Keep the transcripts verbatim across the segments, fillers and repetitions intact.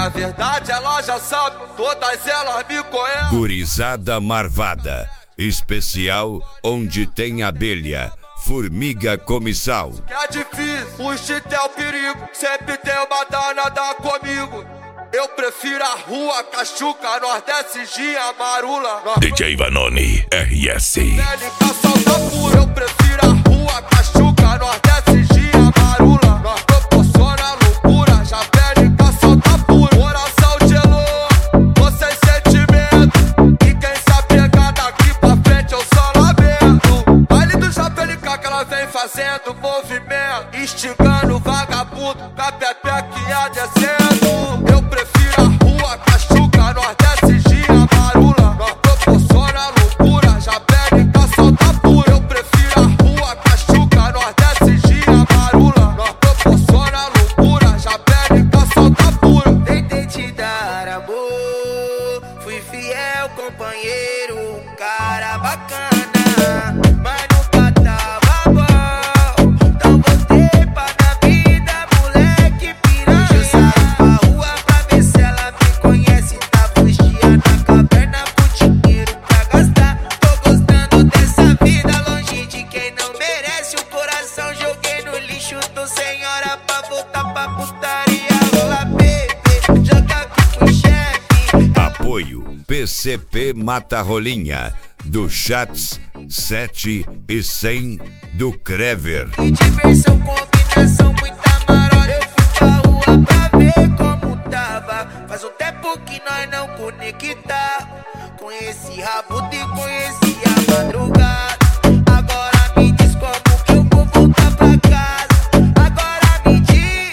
Na verdade ela já sabe, todas elas me conhecem. Gurizada marvada, especial onde tem abelha, formiga comissal. Que é difícil, fugir é o perigo, sempre tem uma danada comigo. Eu prefiro a rua, Cachuca, Nordeste, Gia, Marula. D J Vanoni, R S. Eu prefiro a rua, Cachuca, Nordeste, Gia, Marula. Nós proporciona loucura, já bélica, solta pura. Coração gelou, tô sem sentimento. E quem se apegar daqui pra frente eu só lamento. Baile do Japelica que ela vem fazendo movimento, instigando vagabundo, com a pepequinha descendo. Eu prefiro a rua, Cachuca, Nordeste, Gia, Marula. Nós proporciona loucura, já bélica, solta pura. Eu prefiro a rua, Cachuca, Nordeste, Gia, Marula. Nós proporciona loucura, já bélica, solta pura. Tentei te dar amor, fui fiel companheiro, um cara bacana, mas nunca tava bom. Então voltei pra na vida, moleque piranha. Eu saí pra rua pra ver se ela me conhece. Tava uns dias na caverna com dinheiro pra gastar. Tô gostando dessa vida, longe de quem não merece. O coração joguei no lixo, tô sem hora pra voltar pra putaria. Rola bebê, joga aqui com o chefe. Apoio P C P Mata Rolinha, do Chats sete e cem do Crever. Que diversão, combinação, muita marola. Eu fui pra rua pra ver como tava. Faz um tempo que nós não conecta. Conheci Rabuto e conheci a madrugada. Agora me diz como que eu vou voltar pra casa. Agora me diz.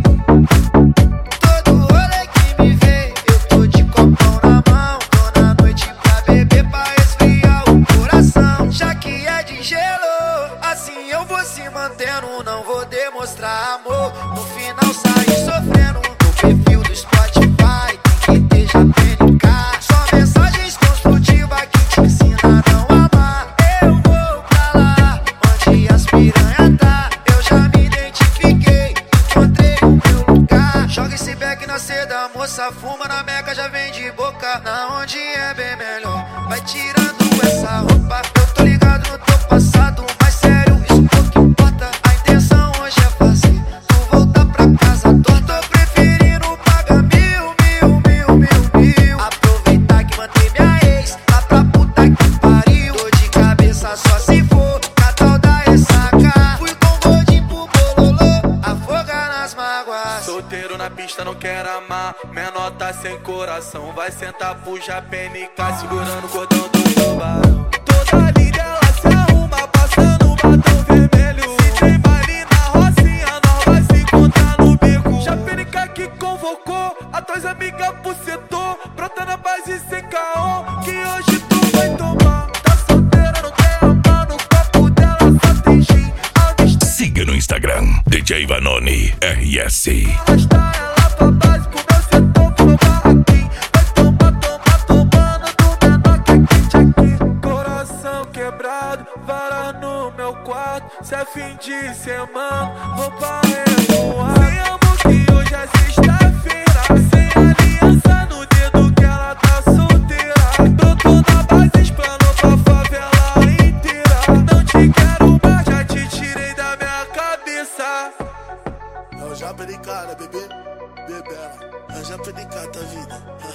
Todo rolê que me vê, eu tô de copão na mão. Tô na noite pra beber, pra esfriar o coração. Já que é de gelo, assim eu vou se mantendo. Não vou demonstrar amor, no final sair sofrendo. No perfil do Spotify tem que ter já P N K. Só mensagens construtivas que te ensinam a não amar. Eu vou pra lá, onde as piranha tá. Eu já me identifiquei, encontrei o meu lugar. Joga esse beck na seda, moça fuma na meca, já vem de boca. Na onde é bem melhor, vai tirando essa roupa. Eu tô ligado no teu passado, mas sério, isso pouco importa. A intenção hoje é fazer tu voltar pra casa torta. Tô preferindo pagar mil, mil, mil, mil, mil. Aproveitar que mandei minha ex lá pra puta que pariu. Tô de cabeça só se for na tal da ressaca. Fui com gordinho pro bololô, afogar nas mágoas. Solteiro na pista, não quero amar. Menor tá sem coração, vai sentar pro Japelica, segurando o cordão do tubarão. Toda linda ela se arruma, passando batom vermelho. Se tem baile na Rocinha, não vai se encontrar no beco. Japelica que convocou as tuas amigas pro setor. Brota na base sem caô, que hoje tu vai tomar. Tá solteira, não quer amar, no copo dela só tem gin. Siga no Instagram, D J Vanoni, R S. Arrasta ela pra base pro meu setor, pro meu barraquinho. Vai tomar, tomar, tomando do menor que aqui, aqui. Coração quebrado, vara no meu quarto. Se é fim de semana, vou pra revoar. Sem amor que hoje é sexta-feira. Sem aliança no dedo que ela tá solteira. Brotou na base, explanou pra favela inteira. Não te quero mais, já te tirei da minha cabeça. É o Japelica, né, bebê? Bebela. É o Japelica, tá vida.